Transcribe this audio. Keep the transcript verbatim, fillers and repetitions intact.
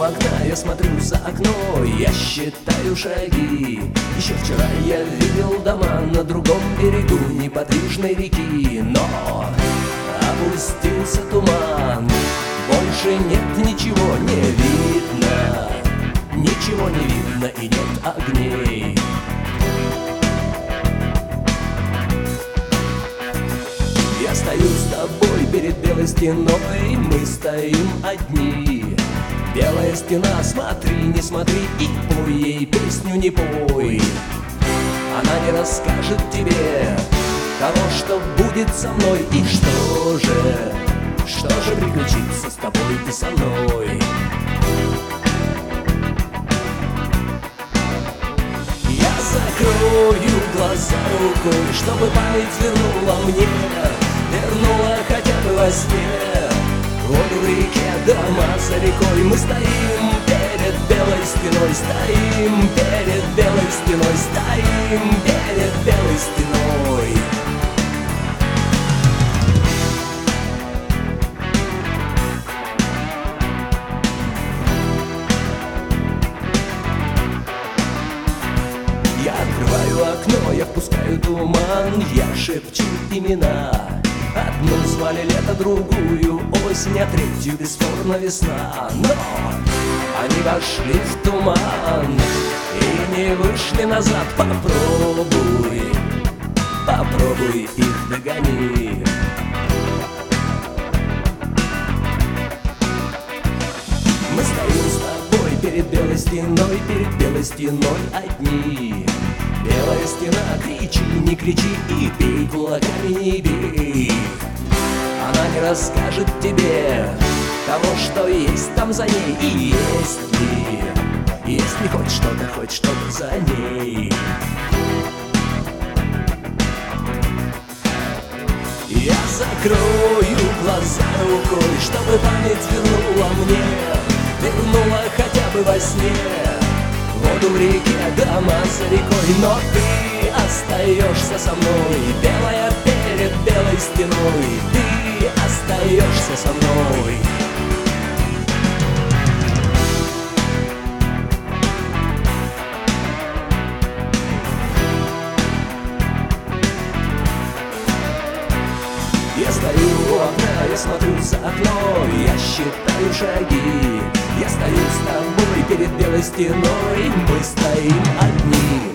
окна, я смотрю за окно, я считаю шаги. Еще вчера я видел дома на другом берегу неподвижной реки, но опустился туман, больше нет ничего не видно, ничего не видно и нет огней. Я стою с тобой перед белой стеной, мы стоим одни. Белая стена, смотри, не смотри и пой ей песню не пой. Она не расскажет тебе того, что будет со мной. И что же, что же приключится с тобой и со мной? Я закрою глаза рукой, чтобы память вернула мне, вернула хотя бы во сне воду в реке, дома за рекой. Мы стоим перед белой стеной, стоим перед белой стеной, стоим перед белой стеной. Я открываю окно, я впускаю туман, я шепчу имена. Одну звали лето, другую осень, а третью бесспорно весна. Но они вошли в туман и не вышли назад. Попробуй, попробуй их догони. Мы стоим с тобой перед белой стеной, перед белой стеной одни. Белая стена, кричи, не кричи и бей кулаками, не бей. Она не расскажет тебе того, что есть там за ней. И есть ли, есть ли хоть что-то, хоть что-то за ней? Я закрою глаза рукой, чтобы память вернула мне, вернула хотя бы во сне воду в реке, дома за рекой. Но ты остаешься со мной, белая перед белой стеной. Ты остаешься со мной. Я стою у окна, я смотрю за окно, я считаю шаги. Я стою с тобой перед белой стеной, мы стоим одни.